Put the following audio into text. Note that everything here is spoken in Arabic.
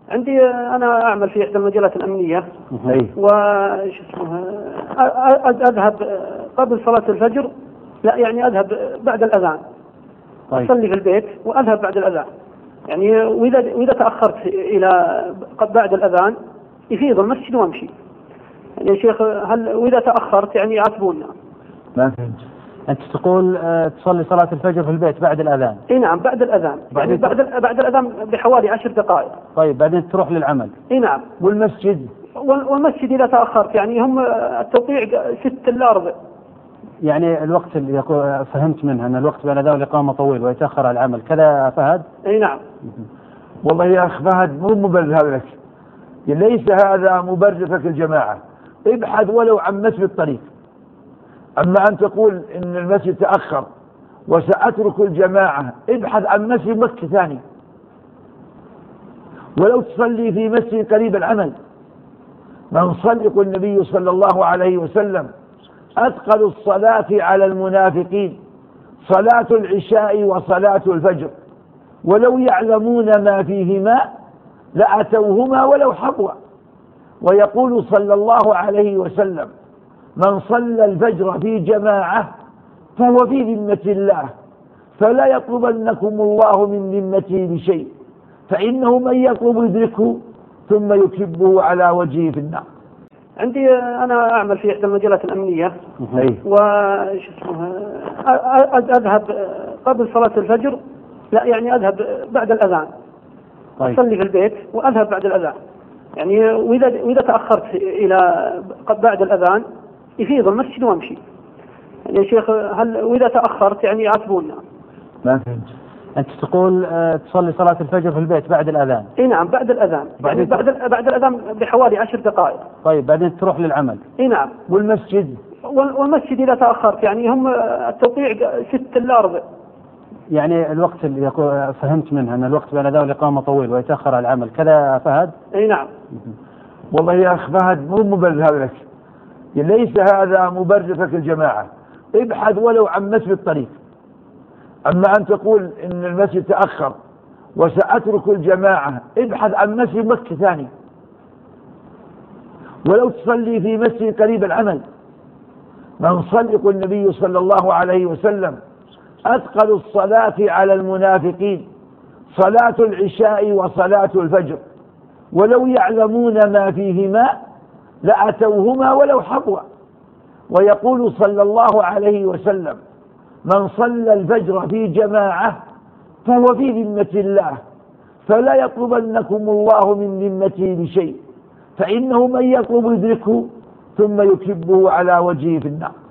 عندي أنا أعمل في إحدى المجالات الأمنية. أذهب قبل صلاة الفجر، لا يعني أذهب بعد الأذان. أصلي في البيت وأذهب بعد الأذان يعني، وإذا تأخرت إلى بعد الأذان يفيض المسجد وأمشي يعني يا شيخ. وإذا تأخرت يعني يعاتبونا. ما فهمت. أنت تقول تصلي صلاة الفجر في البيت بعد الأذان؟ إيه نعم بعد الأذان، يعني بعد الأذان بحوالي 10 دقائق. طيب بعدين تروح للعمل؟ إيه نعم. والمسجد والمسجد إذا تأخرت يعني هم التوقيع 6 إلا ربع. يعني الوقت اللي فهمت منها أن الوقت بين الأذان والإقامة طويل ويتأخر على العمل كذا فهد؟ إيه نعم. والله يا أخ فهد مو مبرر هذا لك، ليس هذا مبرر لك الجماعة. ابحث ولو عن مسجد الطريق. أما أن تقول إن المسجد تأخر وسأترك الجماعة، ابحث عن مسجد مكة ثاني، ولو تصلي في مسجد قريب العمل. من صدق النبي صلى الله عليه وسلم أثقل الصلاة على المنافقين صلاة العشاء وصلاة الفجر، ولو يعلمون ما فيهما لأتوهما ولو حبوا. ويقول صلى الله عليه وسلم: من صلى الفجر في جماعة فهو في ذمة الله، فلا يطلبنكم الله من ذمته بشيء، فإنه من يطلب يدركه ثم يكبه على وجهه في النار. عندي أنا أعمل في إحدى المجالات الأمنية. أذهب قبل صلاة الفجر، لا يعني أذهب بعد الأذان. أصلي في البيت وأذهب بعد الأذان يعني، وإذا تأخرت إلى بعد الأذان يفيض المسجد وأمشي يعني يا شيخ. وإذا تأخرت يعني يعاتبونا. ما فهمت. أنت تقول تصلي صلاة الفجر في البيت بعد الأذان؟ إيه نعم بعد الأذان، يعني بعد الأذان بحوالي 10 دقائق. طيب بعدين تروح للعمل؟ إيه نعم. والمسجد؟ والمسجد إذا تأخرت يعني هم التوقيع 6 إلا ربع. يعني الوقت اللي فهمت منها أن الوقت بين الأذان والإقامة طويل ويتأخر على العمل كذا فهد؟ إيه نعم. والله يا أخ فهد مو مبرر هذا لك، ليس هذا مبرر لك الجماعة. ابحث ولو عن مسجد الطريق. أما أن تقول إن المسجد تأخر وسأترك الجماعة، ابحث عن مسجد مكة ثاني، ولو تصلي في مسجد قريب العمل. من صدق النبي صلى الله عليه وسلم أثقل الصلاة على المنافقين صلاة العشاء وصلاة الفجر، ولو يعلمون ما فيهما لأتوهما ولو حبوا. ويقول صلى الله عليه وسلم: من صلى الفجر في جماعة فهو في ذمة الله، فلا يطلبنكم الله من ذمته بشيء، فإنه من يطلب يدركه ثم يكبه على وجهه في النار.